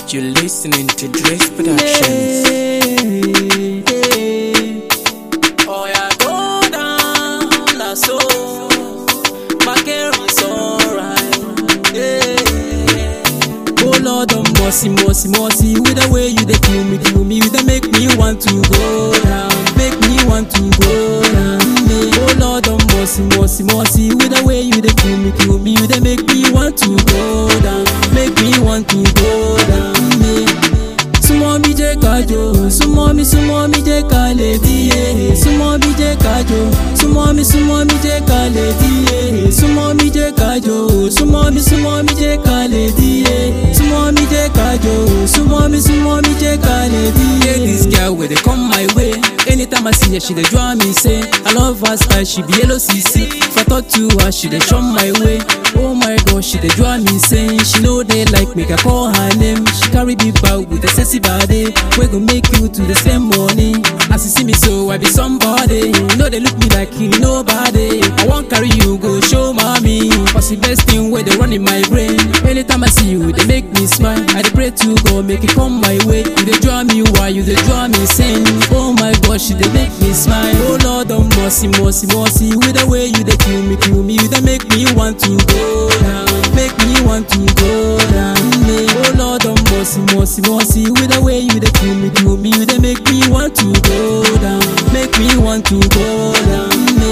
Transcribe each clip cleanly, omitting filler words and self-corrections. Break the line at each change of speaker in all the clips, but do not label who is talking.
You're listening to Dress Productions.
Oh yeah, go down, that's so. My girl is alright. Oh Lord, oh mercy, mercy, mercy. With the way you dey kill me, you dey make me want to go down, make me want to go down. Oh Lord, oh mercy, mercy, mercy. With the way you dey kill me, you dey make me want to go down, make me want to go down. Sumo mi je kajo, sumo mi je kale diye. Sumo mi je kajo, sumo mi je kale diye. Sumo mi je kajo, sumo mi je kale diye. Sumo mi je kajo, sumo mi je kale diye. This girl where they come my way. Anytime I see her, she dey draw me say I love her style, she be LOCC. If I talk to her, she dey show my way. Oh my gosh, she dey draw me saying she know they like make I call her name. She carry big bag with a sexy body, we gon' make you to the same morning. As you see me so I be somebody, you know they look me like you nobody. I won't carry you go show mommy, cause the best thing where they run in my brain. Anytime I see you, they make me smile. I dey pray to God make it come my way. You dey draw me why you dey draw me saying oh my gosh, they make me smile. Oh Lord, oh mercy, mercy, mercy. With the way you dey kill me, you dey make me want to go down, make me want to go down. Oh Lord, oh mercy, mercy, mercy. With the way you dey kill me, you dey make me want to go down, make me want to go down.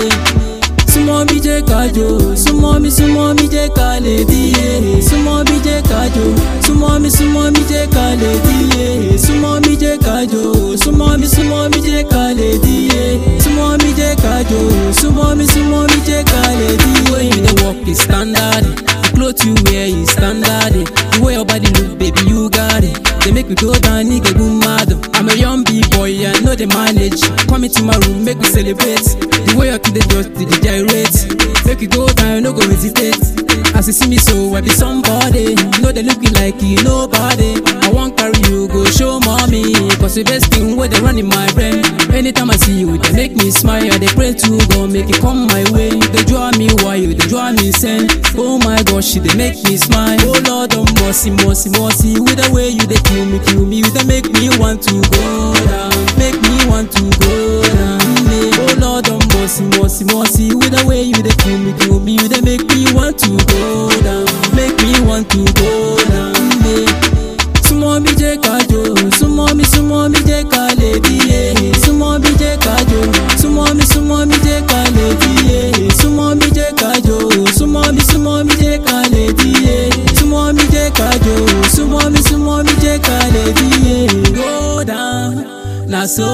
Sumo mi je kajo, sumo mi je kale diye. Sumo mi je kajo, sumo mi je kale diye. Sumo mi je kajo, sumo mi je kale diye. Sumo mi je kajo, sumo mi je kale diye. The way you dey walk is standard, the clothes you wear is standard. The way your body look, baby, you got it. They make me go down, nigga, go mad. I'm a young B-boy, I know they manage. Come into my room, make me celebrate. The way you keep the dust, the gyrate. Make you go down, no go hesitate. As you see me so, I be somebody. You know they looking like you nobody. I won't carry you, go show mommy. Cause the best thing where they run in my brain. Anytime I see you, they make me smile. They pray to God, make it come my way. They draw me wild, they draw me send. Oh my gosh, they make me smile. Oh Lord, oh mercy, mercy, mercy. With the way you they kill me, you they make me want to go down, make me want to go down. Oh Lord, oh mercy, mercy, mercy. With the way you they kill me, you they make me want to go down, make me want to go down. Sumo mi je kajo, sumo mi je kale diye. Sumo mi je kajo, sumo mi je kale diye. Sumo mi je kajo, sumo mi je kale diye. Sumo mi je kajo, sumo mi je kale diye. Go down, na so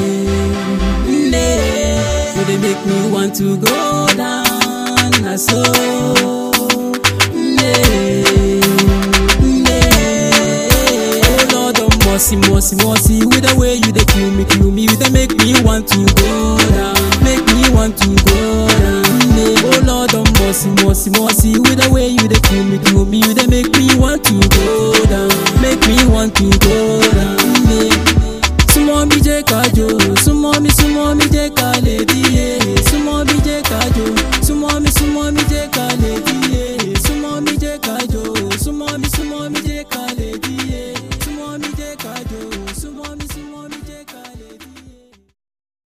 they make me want to go down, na so.